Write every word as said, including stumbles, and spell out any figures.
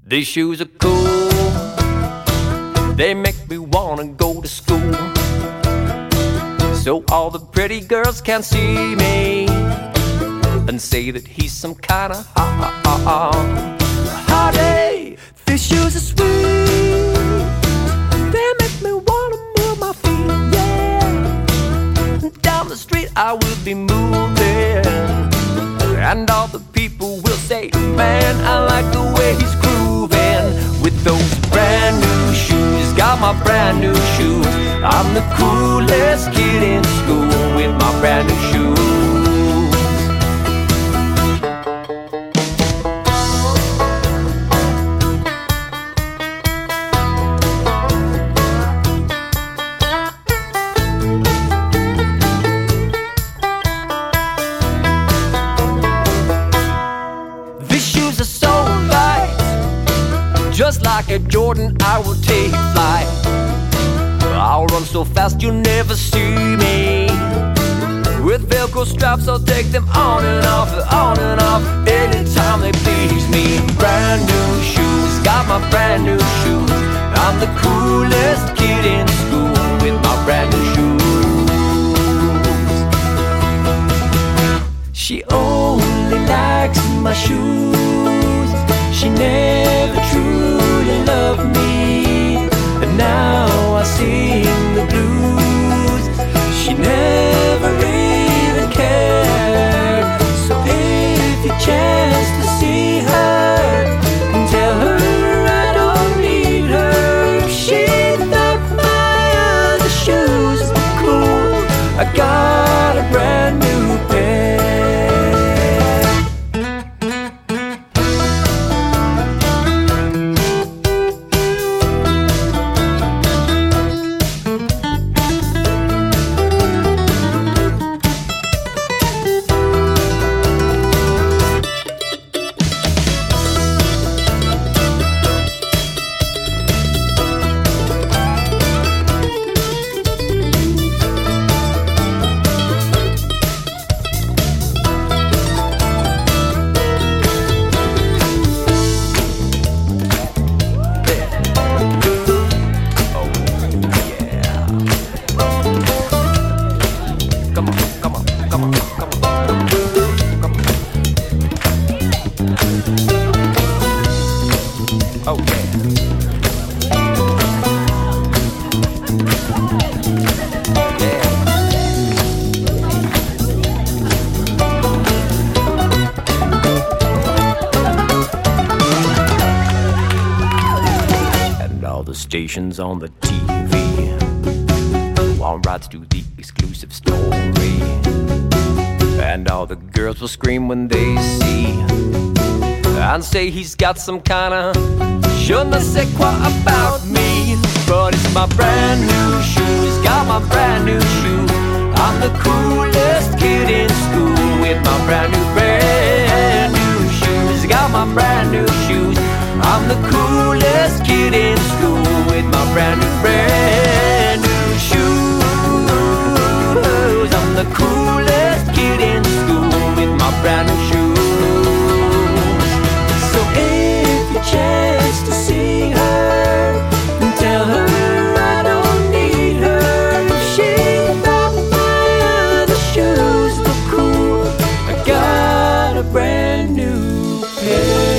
These shoes are cool, they make me wanna go to school, so all the pretty girls can see me and say that he's some kind of hottie. These shoes are sweet, they make me wanna move my feet, yeah. Down the street I will be moving, and all the people will say, man, I like the way he's grooving. With those brand new shoes, got my brand new shoes, I'm the coolest kid in school with my brand new shoes. Just like a Jordan, I will take flight. I'll run so fast you'll never see me. With Velcro straps, I'll take them on and off, on and off, anytime they please me. Brand new shoes, got my brand new shoes, I'm the coolest kid in school with my brand new shoes. She only likes my shoes, she never truly loved me, and now I sing the blues. She never even cared. So if you chance to see her, tell her I don't need her. She thought my other shoes were cool, I got a brand new pair. Stations on the T V want rights to the exclusive story, and all the girls will scream when they see and say he's got some kind of je ne sais quoi about me. But it's my brand new shoes, got my brand new shoes, I'm the coolest kid in school with my brand new brand new shoes, got my brand new shoes, I'm the coolest kid in school with my brand new brand new shoes. I'm the coolest kid in school with my brand new shoes. So if you chance to see her, tell her I don't need her. If she thought my other shoes were cool, I got a brand new pair.